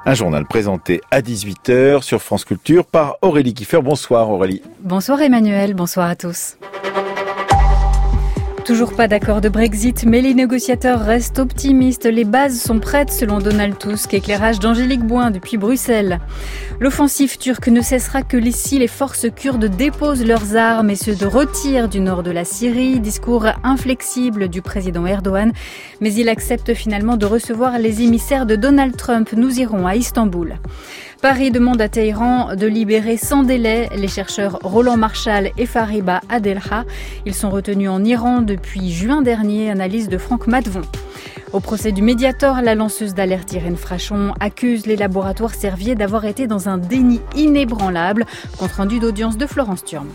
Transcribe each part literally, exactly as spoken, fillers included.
Un journal présenté à dix-huit heures sur France Culture par Aurélie Kiefer. Bonsoir Aurélie. Bonsoir Emmanuel, bonsoir à tous. Toujours pas d'accord de Brexit, mais les négociateurs restent optimistes. Les bases sont prêtes selon Donald Tusk. Éclairage d'Angélique Bouin depuis Bruxelles. L'offensive turque ne cessera que si les forces kurdes déposent leurs armes et se retirent du nord de la Syrie. Discours inflexible du président Erdogan. Mais il accepte finalement de recevoir les émissaires de Donald Trump. Nous irons à Istanbul. Paris demande à Téhéran de libérer sans délai les chercheurs Roland Marchal et Fariba Adelha. Ils sont retenus en Iran depuis juin dernier, analyse de Franck Matvon. Au procès du Mediator, la lanceuse d'alerte Irène Frachon accuse les laboratoires Servier d'avoir été dans un déni inébranlable. Compte rendu d'audience de Florence Thurm.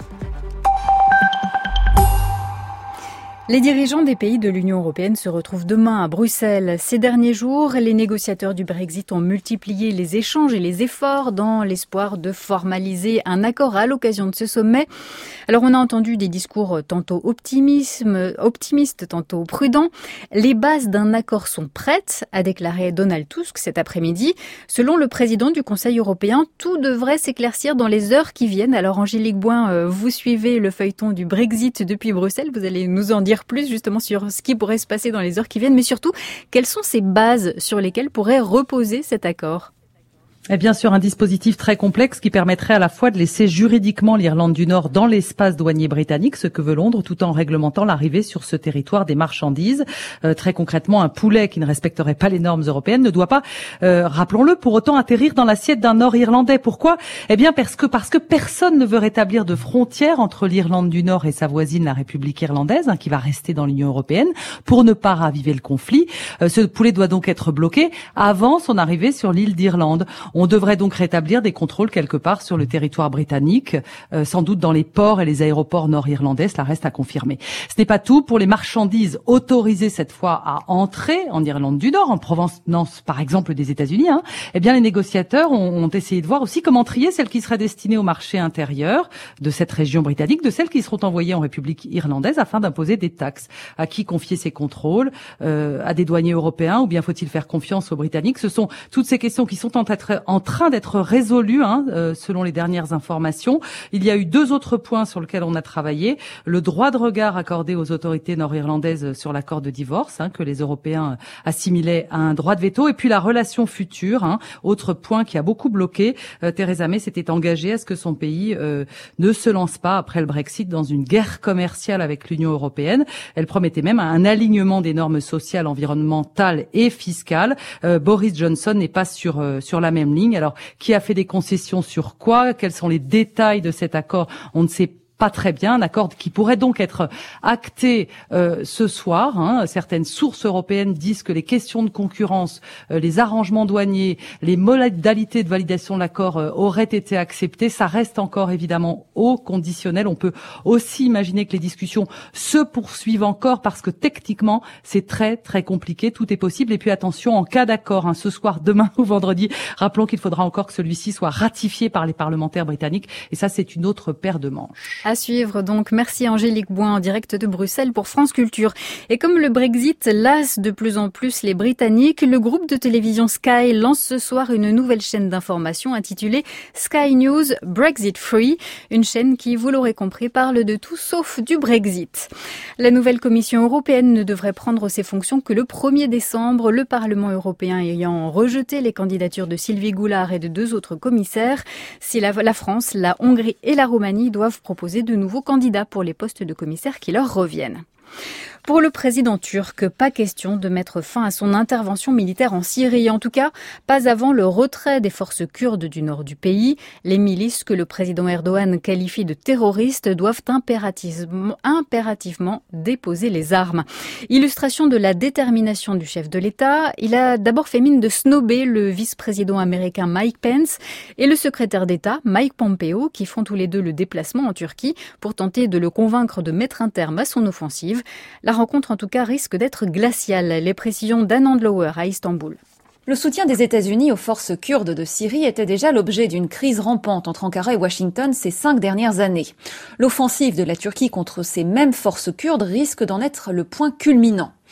Les dirigeants des pays de l'Union européenne se retrouvent demain à Bruxelles. Ces derniers jours, les négociateurs du Brexit ont multiplié les échanges et les efforts dans l'espoir de formaliser un accord à l'occasion de ce sommet. Alors on a entendu des discours tantôt optimisme, optimistes, tantôt prudents. Les bases d'un accord sont prêtes, a déclaré Donald Tusk cet après-midi. Selon le président du Conseil européen, tout devrait s'éclaircir dans les heures qui viennent. Alors Angélique Bouin, vous suivez le feuilleton du Brexit depuis Bruxelles. Vous allez nous en dire plus justement sur ce qui pourrait se passer dans les heures qui viennent, mais surtout, quelles sont ces bases sur lesquelles pourrait reposer cet accord ? Et bien sûr, un dispositif très complexe qui permettrait à la fois de laisser juridiquement l'Irlande du Nord dans l'espace douanier britannique, ce que veut Londres, tout en réglementant l'arrivée sur ce territoire des marchandises. Euh, très concrètement, un poulet qui ne respecterait pas les normes européennes ne doit pas, euh, rappelons-le, pour autant atterrir dans l'assiette d'un Nord-Irlandais. Pourquoi ? Eh bien parce que parce que personne ne veut rétablir de frontières entre l'Irlande du Nord et sa voisine, la République irlandaise, hein, qui va rester dans l'Union européenne, pour ne pas raviver le conflit. Euh, ce poulet doit donc être bloqué avant son arrivée sur l'île d'Irlande. On devrait donc rétablir des contrôles quelque part sur le territoire britannique, euh, sans doute dans les ports et les aéroports nord-irlandais, cela reste à confirmer. Ce n'est pas tout. Pour les marchandises autorisées cette fois à entrer en Irlande du Nord, en provenance par exemple des États-Unis, hein, eh bien les négociateurs ont, ont essayé de voir aussi comment trier celles qui seraient destinées au marché intérieur de cette région britannique, de celles qui seront envoyées en République irlandaise afin d'imposer des taxes. À qui confier ces contrôles ? euh, À des douaniers européens ou bien faut-il faire confiance aux Britanniques ? Ce sont toutes ces questions qui sont en train en train d'être résolu, hein, euh, selon les dernières informations. Il y a eu deux autres points sur lesquels on a travaillé. Le droit de regard accordé aux autorités nord-irlandaises sur l'accord de divorce, hein, que les Européens assimilaient à un droit de veto, et puis la relation future, hein, autre point qui a beaucoup bloqué. Euh, Theresa May s'était engagée à ce que son pays euh, ne se lance pas, après le Brexit, dans une guerre commerciale avec l'Union européenne. Elle promettait même un alignement des normes sociales, environnementales et fiscales. Euh, Boris Johnson n'est pas sur, euh, sur la même ligne. Alors, qui a fait des concessions sur quoi ? Quels sont les détails de cet accord ? On ne sait pas. Pas très bien, un accord qui pourrait donc être acté euh, ce soir. Hein. Certaines sources européennes disent que les questions de concurrence, euh, les arrangements douaniers, les modalités de validation de l'accord euh, auraient été acceptées. Ça reste encore évidemment au conditionnel. On peut aussi imaginer que les discussions se poursuivent encore parce que techniquement, c'est très très compliqué. Tout est possible. Et puis attention, en cas d'accord, hein, ce soir, demain ou vendredi, rappelons qu'il faudra encore que celui-ci soit ratifié par les parlementaires britanniques. Et ça, c'est une autre paire de manches. À suivre donc. Merci Angélique Bouin en direct de Bruxelles pour France Culture. Et comme le Brexit lasse de plus en plus les Britanniques, le groupe de télévision Sky lance ce soir une nouvelle chaîne d'information intitulée Sky News Brexit Free. Une chaîne qui, vous l'aurez compris, parle de tout sauf du Brexit. La nouvelle Commission européenne ne devrait prendre ses fonctions que le premier décembre, le Parlement européen ayant rejeté les candidatures de Sylvie Goulard et de deux autres commissaires. Si la, la France, la Hongrie et la Roumanie doivent proposer de nouveaux candidats pour les postes de commissaires qui leur reviennent. Pour le président turc, pas question de mettre fin à son intervention militaire en Syrie. En tout cas, pas avant le retrait des forces kurdes du nord du pays. Les milices que le président Erdogan qualifie de terroristes doivent impérativement, impérativement déposer les armes. Illustration de la détermination du chef de l'État, il a d'abord fait mine de snobber le vice-président américain Mike Pence et le secrétaire d'État Mike Pompeo, qui font tous les deux le déplacement en Turquie pour tenter de le convaincre de mettre un terme à son offensive. La rencontre, en tout cas, risque d'être glaciale. Les précisions d'Anand Lower à Istanbul. Le soutien des États-Unis aux forces kurdes de Syrie était déjà l'objet d'une crise rampante entre Ankara et Washington ces cinq dernières années. L'offensive de la Turquie contre ces mêmes forces kurdes risque d'en être le point culminant.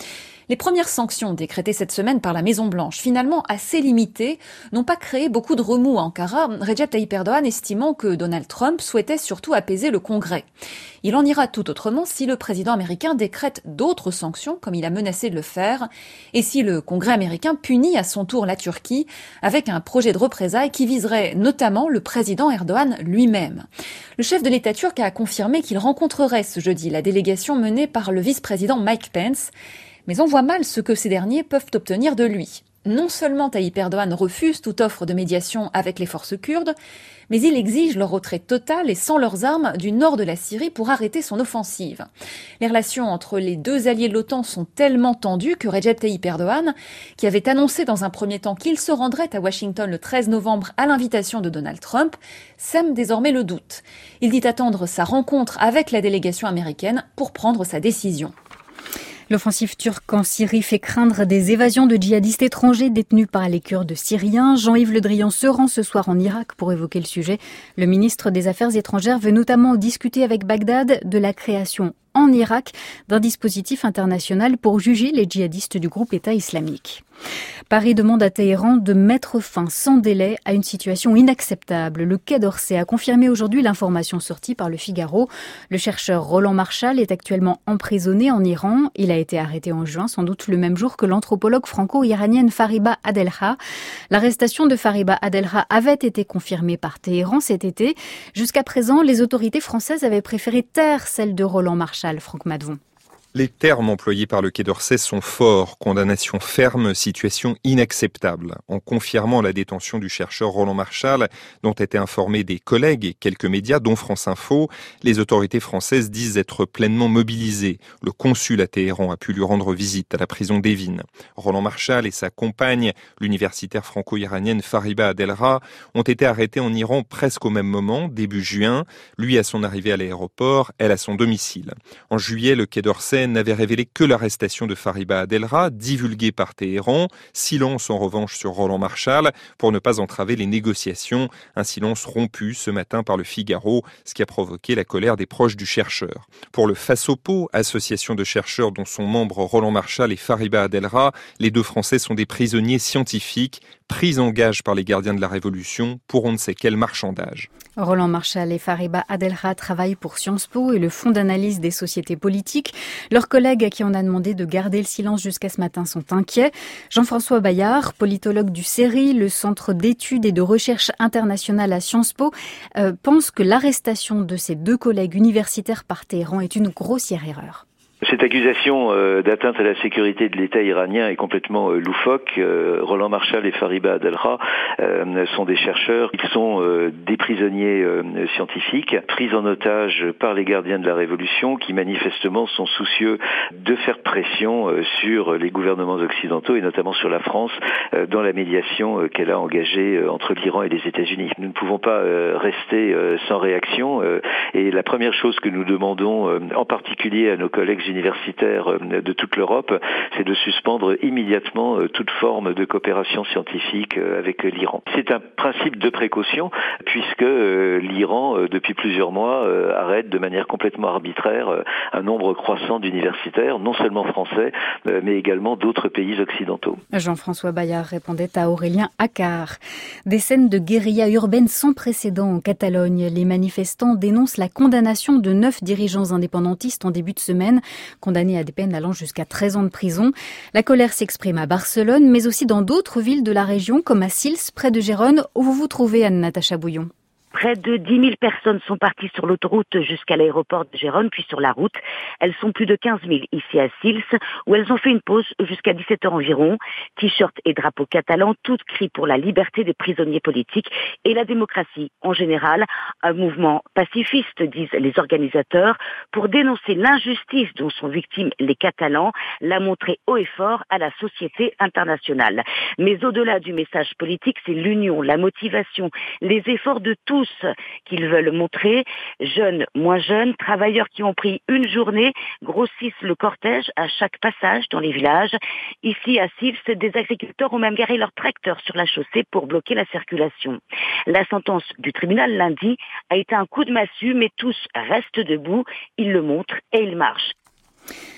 Les premières sanctions décrétées cette semaine par la Maison-Blanche, finalement assez limitées, n'ont pas créé beaucoup de remous à Ankara, Recep Tayyip Erdogan estimant que Donald Trump souhaitait surtout apaiser le Congrès. Il en ira tout autrement si le président américain décrète d'autres sanctions, comme il a menacé de le faire, et si le Congrès américain punit à son tour la Turquie avec un projet de représailles qui viserait notamment le président Erdogan lui-même. Le chef de l'État turc a confirmé qu'il rencontrerait ce jeudi la délégation menée par le vice-président Mike Pence, mais on voit mal ce que ces derniers peuvent obtenir de lui. Non seulement Tayyip Erdogan refuse toute offre de médiation avec les forces kurdes, mais il exige leur retrait total et sans leurs armes du nord de la Syrie pour arrêter son offensive. Les relations entre les deux alliés de l'OTAN sont tellement tendues que Recep Tayyip Erdogan, qui avait annoncé dans un premier temps qu'il se rendrait à Washington le treize novembre à l'invitation de Donald Trump, sème désormais le doute. Il dit attendre sa rencontre avec la délégation américaine pour prendre sa décision. L'offensive turque en Syrie fait craindre des évasions de djihadistes étrangers détenus par les Kurdes syriens. Jean-Yves Le Drian se rend ce soir en Irak pour évoquer le sujet. Le ministre des Affaires étrangères veut notamment discuter avec Bagdad de la création en Irak d'un dispositif international pour juger les djihadistes du groupe État islamique. Paris demande à Téhéran de mettre fin sans délai à une situation inacceptable. Le Quai d'Orsay a confirmé aujourd'hui l'information sortie par le Figaro. Le chercheur Roland Marchal est actuellement emprisonné en Iran. Il a été arrêté en juin, sans doute le même jour que l'anthropologue franco-iranienne Fariba Adelha. L'arrestation de Fariba Adelha avait été confirmée par Téhéran cet été. Jusqu'à présent, les autorités françaises avaient préféré taire celle de Roland Marchal. Franck Madvon. Les termes employés par le Quai d'Orsay sont forts. Condamnation ferme, situation inacceptable. En confirmant la détention du chercheur Roland Marchal, dont étaient informés des collègues et quelques médias, dont France Info, les autorités françaises disent être pleinement mobilisées. Le consul à Téhéran a pu lui rendre visite à la prison d'Evin. Roland Marchal et sa compagne, l'universitaire franco-iranienne Fariba Adelha, ont été arrêtés en Iran presque au même moment, début juin. Lui à son arrivée à l'aéroport, elle à son domicile. En juillet, le Quai d'Orsay n'avait révélé que l'arrestation de Fariba Adelha, divulguée par Téhéran. Silence en revanche sur Roland Marchal pour ne pas entraver les négociations. Un silence rompu ce matin par le Figaro, ce qui a provoqué la colère des proches du chercheur. Pour le FASOPO, association de chercheurs dont sont membres Roland Marchal et Fariba Adelha, les deux Français sont des prisonniers scientifiques pris en gage par les gardiens de la Révolution pour on ne sait quel marchandage. Roland Marchal et Fariba Adelha travaillent pour Sciences Po et le Fonds d'analyse des sociétés politiques. Leurs collègues à qui on a demandé de garder le silence jusqu'à ce matin sont inquiets. Jean-François Bayard, politologue du C E R I, le Centre d'études et de recherche internationale à Sciences Po, euh, pense que l'arrestation de ces deux collègues universitaires par Téhéran est une grossière erreur. Cette accusation euh, d'atteinte à la sécurité de l'État iranien est complètement euh, loufoque. Euh, Roland Marchal et Fariba Adelha euh, sont des chercheurs, ils sont euh, des prisonniers euh, scientifiques pris en otage par les gardiens de la Révolution qui manifestement sont soucieux de faire pression euh, sur les gouvernements occidentaux et notamment sur la France euh, dans la médiation euh, qu'elle a engagée euh, entre l'Iran et les États-Unis. Nous ne pouvons pas euh, rester euh, sans réaction euh, et la première chose que nous demandons euh, en particulier à nos collègues universitaires de toute l'Europe, c'est de suspendre immédiatement toute forme de coopération scientifique avec l'Iran. C'est un principe de précaution puisque l'Iran, depuis plusieurs mois, arrête de manière complètement arbitraire un nombre croissant d'universitaires, non seulement français, mais également d'autres pays occidentaux. Jean-François Bayard répondait à Aurélien Accard. Des scènes de guérilla urbaine sans précédent en Catalogne. Les manifestants dénoncent la condamnation de neuf dirigeants indépendantistes en début de semaine, condamnés à des peines allant jusqu'à treize ans de prison. La colère s'exprime à Barcelone, mais aussi dans d'autres villes de la région, comme à Sils, près de Gérone, où vous vous trouvez, Anne-Natacha Bouillon. Près de dix mille personnes sont parties sur l'autoroute jusqu'à l'aéroport de Gérone, puis sur la route. Elles sont plus de quinze mille ici à Sils, où elles ont fait une pause jusqu'à dix-sept heures environ. T-shirt et drapeaux catalans, toutes crient pour la liberté des prisonniers politiques et la démocratie en général. Un mouvement pacifiste, disent les organisateurs, pour dénoncer l'injustice dont sont victimes les Catalans, l'a montré haut et fort à la société internationale. Mais au-delà du message politique, c'est l'union, la motivation, les efforts de tous qu'ils veulent montrer. Jeunes, moins jeunes, travailleurs qui ont pris une journée, grossissent le cortège à chaque passage dans les villages. Ici, à Sils, des agriculteurs ont même garé leurs tracteurs sur la chaussée pour bloquer la circulation. La sentence du tribunal lundi a été un coup de massue, mais tous restent debout, ils le montrent et ils marchent.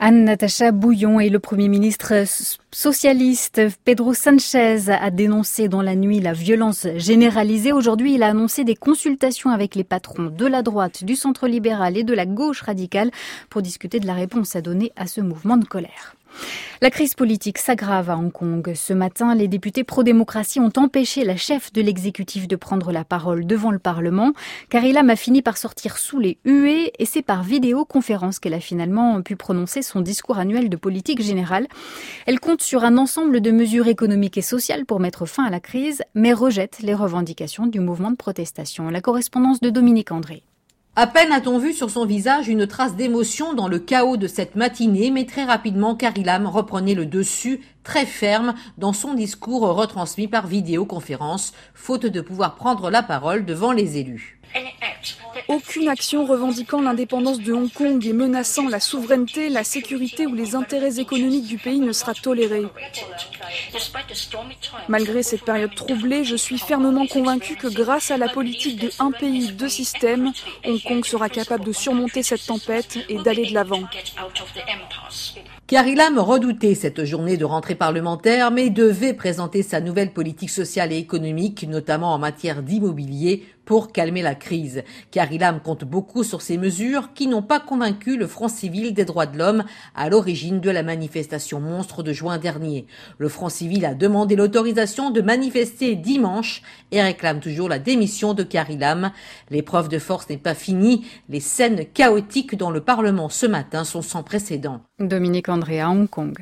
Anne-Natacha Bouillon et le Premier ministre socialiste Pedro Sanchez a dénoncé dans la nuit la violence généralisée. Aujourd'hui, il a annoncé des consultations avec les patrons de la droite, du centre libéral et de la gauche radicale pour discuter de la réponse à donner à ce mouvement de colère. La crise politique s'aggrave à Hong Kong. Ce matin, les députés pro-démocratie ont empêché la chef de l'exécutif de prendre la parole devant le Parlement. Carrie Lam a fini par sortir sous les huées et c'est par vidéoconférence qu'elle a finalement pu prononcer son discours annuel de politique générale. Elle compte sur un ensemble de mesures économiques et sociales pour mettre fin à la crise, mais rejette les revendications du mouvement de protestation. La correspondance de Dominique André. À peine a-t-on vu sur son visage une trace d'émotion dans le chaos de cette matinée, mais très rapidement, Carrie Lam reprenait le dessus, très ferme, dans son discours retransmis par vidéoconférence, faute de pouvoir prendre la parole devant les élus. Aucune action revendiquant l'indépendance de Hong Kong et menaçant la souveraineté, la sécurité ou les intérêts économiques du pays ne sera tolérée. Malgré cette période troublée, je suis fermement convaincue que grâce à la politique de un pays, deux systèmes, Hong Kong sera capable de surmonter cette tempête et d'aller de l'avant. Carrie Lam redoutait cette journée de rentrée parlementaire, mais devait présenter sa nouvelle politique sociale et économique, notamment en matière d'immobilier, pour calmer la crise. Carrie Lam compte beaucoup sur ces mesures qui n'ont pas convaincu le Front civil des droits de l'homme à l'origine de la manifestation monstre de juin dernier. Le Front civil a demandé l'autorisation de manifester dimanche et réclame toujours la démission de Carrie Lam. L'épreuve de force n'est pas finie. Les scènes chaotiques dans le Parlement ce matin sont sans précédent. Dominique André à Hong Kong.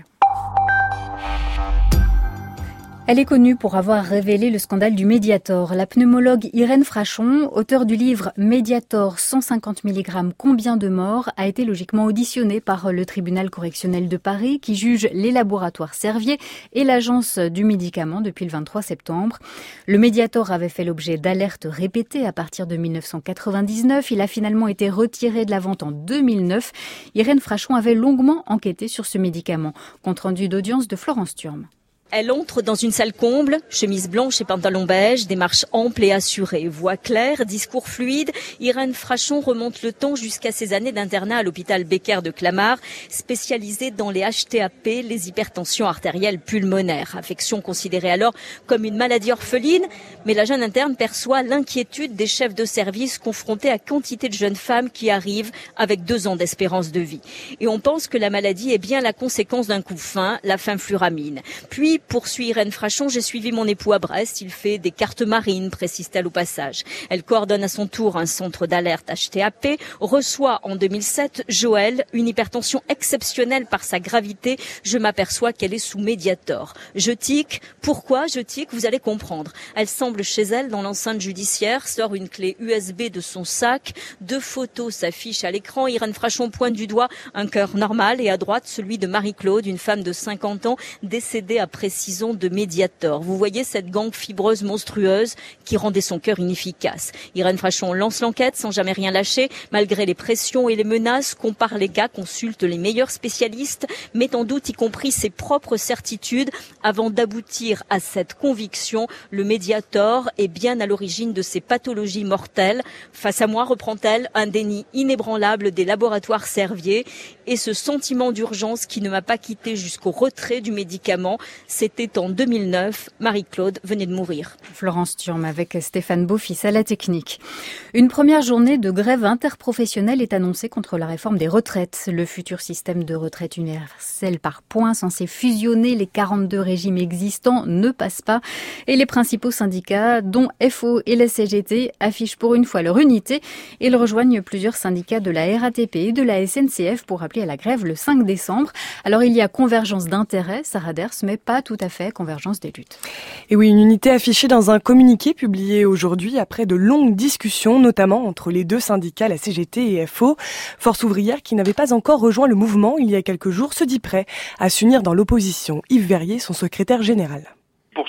Elle est connue pour avoir révélé le scandale du Mediator. La pneumologue Irène Frachon, auteure du livre Mediator cent cinquante milligrammes, combien de morts, a été logiquement auditionnée par le tribunal correctionnel de Paris qui juge les laboratoires Servier et l'agence du médicament depuis le vingt-trois septembre. Le Mediator avait fait l'objet d'alertes répétées à partir de mille neuf cent quatre-vingt-dix-neuf. Il a finalement été retiré de la vente en deux mille neuf. Irène Frachon avait longuement enquêté sur ce médicament. Compte rendu d'audience de Florence Thurme. Elle entre dans une salle comble, chemise blanche et pantalon beige, démarche ample et assurée, voix claire, discours fluide. Irène Frachon remonte le temps jusqu'à ses années d'internat à l'hôpital Becker de Clamart, spécialisée dans les H T A P, les hypertensions artérielles pulmonaires, affection considérée alors comme une maladie orpheline. Mais la jeune interne perçoit l'inquiétude des chefs de service confrontés à quantité de jeunes femmes qui arrivent avec deux ans d'espérance de vie. Et on pense que la maladie est bien la conséquence d'un coup fin, la fenfluramine. Puis, poursuit Irène Frachon, j'ai suivi mon époux à Brest, il fait des cartes marines, précise-t-elle au passage. Elle coordonne à son tour un centre d'alerte H T A P, reçoit en deux mille sept Joël, une hypertension exceptionnelle par sa gravité, je m'aperçois qu'elle est sous Mediator. Je tique, pourquoi je tique, vous allez comprendre. Elle semble chez elle dans l'enceinte judiciaire, sort une clé U S B de son sac, deux photos s'affichent à l'écran, Irène Frachon pointe du doigt un cœur normal et à droite celui de Marie-Claude, une femme de cinquante ans décédée après six ans de Mediator. Vous voyez cette gangue fibreuse monstrueuse qui rendait son cœur inefficace. Irène Frachon lance l'enquête sans jamais rien lâcher. Malgré les pressions et les menaces, compare les cas, consulte les meilleurs spécialistes, met en doute y compris ses propres certitudes avant d'aboutir à cette conviction. Le Mediator est bien à l'origine de ces pathologies mortelles. Face à moi, reprend-elle, un déni inébranlable des laboratoires Servier et ce sentiment d'urgence qui ne m'a pas quitté jusqu'au retrait du médicament. C'était en deux mille neuf. Marie-Claude venait de mourir. Florence Thurme avec Stéphane Beaufils à la technique. Une première journée de grève interprofessionnelle est annoncée contre la réforme des retraites. Le futur système de retraite universelle par points censé fusionner les quarante-deux régimes existants ne passe pas. Et les principaux syndicats, dont F O et la C G T, affichent pour une fois leur unité. Ils rejoignent plusieurs syndicats de la R A T P et de la S N C F pour appeler à la grève le cinq décembre. Alors il y a convergence d'intérêts, Sarah Ders, mais pas tout à fait convergence des luttes. Et oui, une unité affichée dans un communiqué publié aujourd'hui après de longues discussions, notamment entre les deux syndicats, la C G T et F O. Force ouvrière, qui n'avait pas encore rejoint le mouvement il y a quelques jours, se dit prêt à s'unir dans l'opposition. Yves Verrier, son secrétaire général. Pour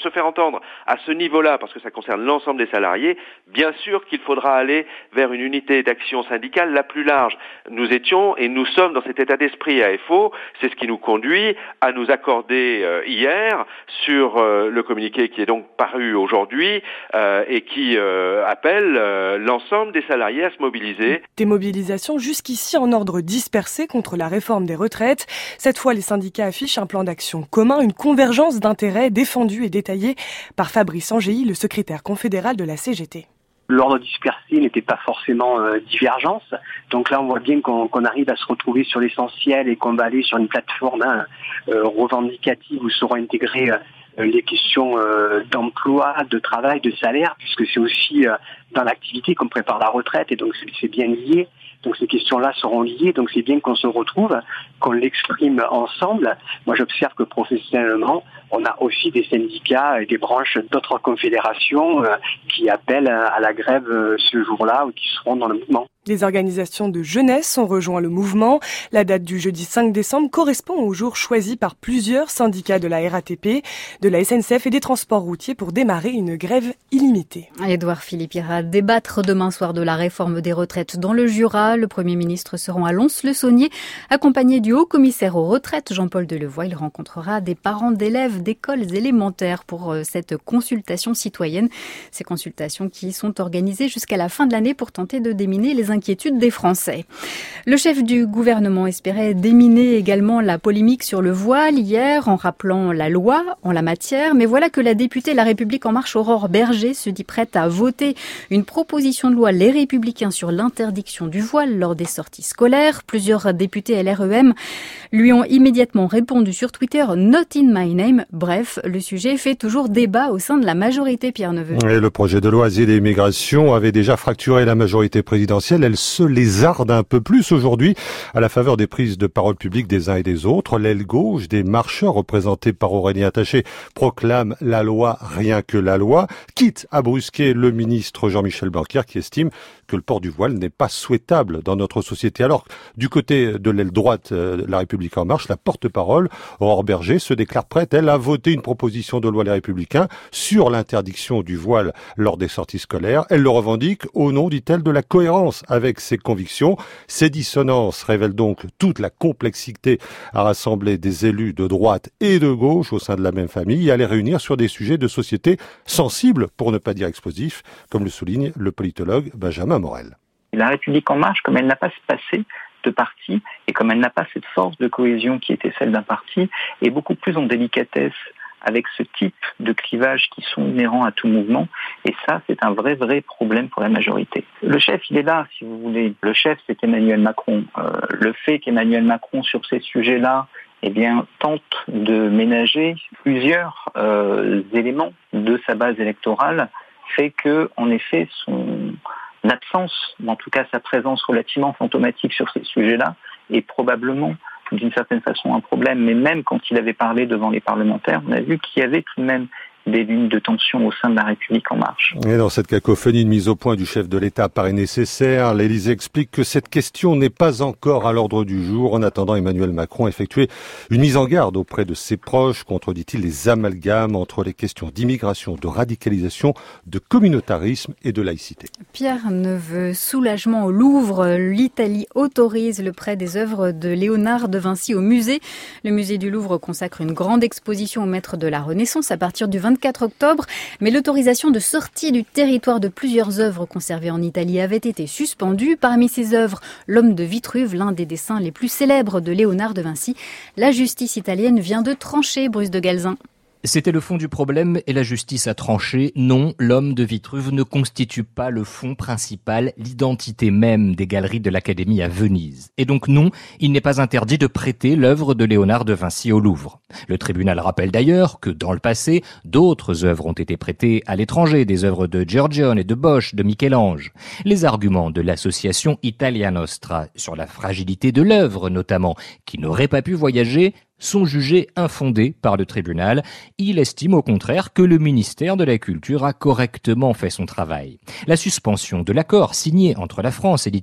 se faire entendre à ce niveau-là, parce que ça concerne l'ensemble des salariés, bien sûr qu'il faudra aller vers une unité d'action syndicale la plus large. Nous étions et nous sommes dans cet état d'esprit à F O, c'est ce qui nous conduit à nous accorder euh, hier sur euh, le communiqué qui est donc paru aujourd'hui euh, et qui euh, appelle euh, l'ensemble des salariés à se mobiliser. Des mobilisations jusqu'ici en ordre dispersé contre la réforme des retraites. Cette fois, les syndicats affichent un plan d'action commun, une convergence d'intérêts défendue et détaillée par Fabrice Angéi, le secrétaire confédéral de la C G T. L'ordre dispersé n'était pas forcément euh, divergence. Donc là, on voit bien qu'on, qu'on arrive à se retrouver sur l'essentiel et qu'on va aller sur une plateforme hein, euh, revendicative où seront intégrées euh, les questions euh, d'emploi, de travail, de salaire, puisque c'est aussi euh, dans l'activité qu'on prépare la retraite et donc c'est, c'est bien lié. Donc ces questions-là seront liées, donc c'est bien qu'on se retrouve, qu'on l'exprime ensemble. Moi j'observe que professionnellement, on a aussi des syndicats et des branches d'autres confédérations euh, qui appellent à la grève euh, ce jour-là ou qui seront dans le mouvement. Les organisations de jeunesse ont rejoint le mouvement. La date du jeudi cinq décembre correspond au jour choisi par plusieurs syndicats de la R A T P, de la S N C F et des transports routiers pour démarrer une grève illimitée. Édouard Philippe ira débattre demain soir de la réforme des retraites dans le Jura. Le Premier ministre se rend à Lons-le-Saunier, accompagné du haut-commissaire aux retraites, Jean-Paul Delevoye. Il rencontrera des parents d'élèves d'écoles élémentaires pour cette consultation citoyenne. Ces consultations qui sont organisées jusqu'à la fin de l'année pour tenter de déminer les inquiétudes des Français. Le chef du gouvernement espérait déminer également la polémique sur le voile hier en rappelant la loi en la matière. Mais voilà que la députée La République En Marche, Aurore Berger, se dit prête à voter une proposition de loi Les Républicains sur l'interdiction du voile lors des sorties scolaires. Plusieurs députés L R E M lui ont immédiatement répondu sur Twitter « Not in my name ». Bref, le sujet fait toujours débat au sein de la majorité, Pierre Neveu. Et le projet de loi Asile et Immigration avait déjà fracturé la majorité présidentielle. Elle se lézarde un peu plus aujourd'hui à la faveur des prises de parole publiques des uns et des autres. L'aile gauche des marcheurs, représentée par Aurélien Taché, proclame la loi, rien que la loi, quitte à brusquer le ministre Jean-Michel Blanquer qui estime que le port du voile n'est pas souhaitable dans notre société. Alors, du côté de l'aile droite de La République En Marche, la porte-parole, Aurore Berger, se déclare prête, elle, à voter une proposition de loi Les Républicains sur l'interdiction du voile lors des sorties scolaires. Elle le revendique au nom, dit-elle, de la cohérence avec ses convictions. Ces dissonances révèlent donc toute la complexité à rassembler des élus de droite et de gauche au sein de la même famille et à les réunir sur des sujets de société sensibles, pour ne pas dire explosifs, comme le souligne le politologue Benjamin Morel. La République En Marche, comme elle n'a pas ce passé de parti et comme elle n'a pas cette force de cohésion qui était celle d'un parti, est beaucoup plus en délicatesse avec ce type de clivages qui sont inhérents à tout mouvement. Et ça, c'est un vrai, vrai problème pour la majorité. Le chef, il est là, si vous voulez. Le chef, c'est Emmanuel Macron. Euh, le fait qu'Emmanuel Macron, sur ces sujets-là, eh bien, tente de ménager plusieurs euh, éléments de sa base électorale, fait que, en effet, son absence, en tout cas sa présence relativement fantomatique sur ces sujets-là, est probablement d'une certaine façon un problème. Mais même quand il avait parlé devant les parlementaires, on a vu qu'il y avait tout de même des lignes de tension au sein de La République En Marche. Et dans cette cacophonie, une mise au point du chef de l'État paraît nécessaire. L'Élysée explique que cette question n'est pas encore à l'ordre du jour. En attendant, Emmanuel Macron a effectué une mise en garde auprès de ses proches contre, dit-il, les amalgames entre les questions d'immigration, de radicalisation, de communautarisme et de laïcité. Pierre Neveu, soulagement au Louvre. L'Italie autorise le prêt des œuvres de Léonard de Vinci au musée. Le musée du Louvre consacre une grande exposition au maître de la Renaissance à partir du vingt-quatre octobre, mais l'autorisation de sortie du territoire de plusieurs œuvres conservées en Italie avait été suspendue. Parmi ces œuvres, l'homme de Vitruve, l'un des dessins les plus célèbres de Léonard de Vinci. La justice italienne vient de trancher, Bruce de Galzin. C'était le fond du problème et la justice a tranché. Non, l'homme de Vitruve ne constitue pas le fond principal, l'identité même des galeries de l'Académie à Venise. Et donc non, il n'est pas interdit de prêter l'œuvre de Léonard de Vinci au Louvre. Le tribunal rappelle d'ailleurs que dans le passé, d'autres œuvres ont été prêtées à l'étranger, des œuvres de Giorgione et de Bosch, de Michel-Ange. Les arguments de l'association Italia Nostra sur la fragilité de l'œuvre notamment, qui n'aurait pas pu voyager, sont jugés infondés par le tribunal. Il estime au contraire que le ministère de la Culture a correctement fait son travail. La suspension de l'accord signé entre la France et l'Italie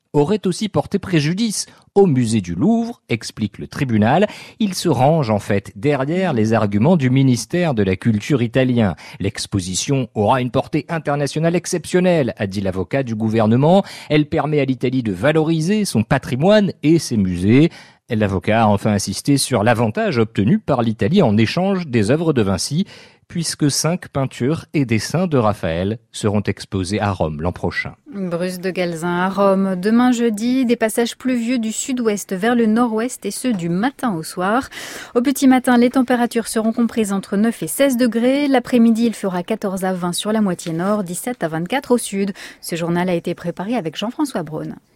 aurait aussi porté préjudice au musée du Louvre, explique le tribunal. Il se range en fait derrière les arguments du ministère de la Culture italien. L'exposition aura une portée internationale exceptionnelle, a dit l'avocat du gouvernement. Elle permet à l'Italie de valoriser son patrimoine et ses musées. L'avocat a enfin insisté sur l'avantage obtenu par l'Italie en échange des œuvres de Vinci, puisque cinq peintures et dessins de Raphaël seront exposés à Rome l'an prochain. Bruce de Galzin à Rome. Demain jeudi, des passages pluvieux du sud-ouest vers le nord-ouest et ceux du matin au soir. Au petit matin, les températures seront comprises entre neuf et seize degrés. L'après-midi, il fera quatorze à vingt sur la moitié nord, dix-sept à vingt-quatre au sud. Ce journal a été préparé avec Jean-François Braun.